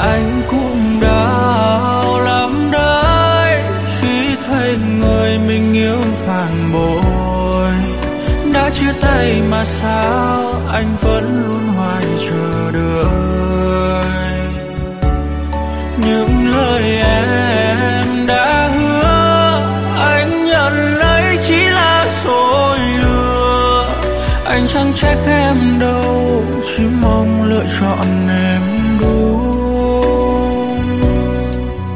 Anh cũng đau lắm đấy khi thấy người mình yêu phản bội. Đã chia tay mà sao anh vẫn luôn hoài chờ đợi. Những lời em đã hứa anh nhận lấy chỉ là dối lừa. Anh chẳng trách em đâu, chỉ mong lựa chọn em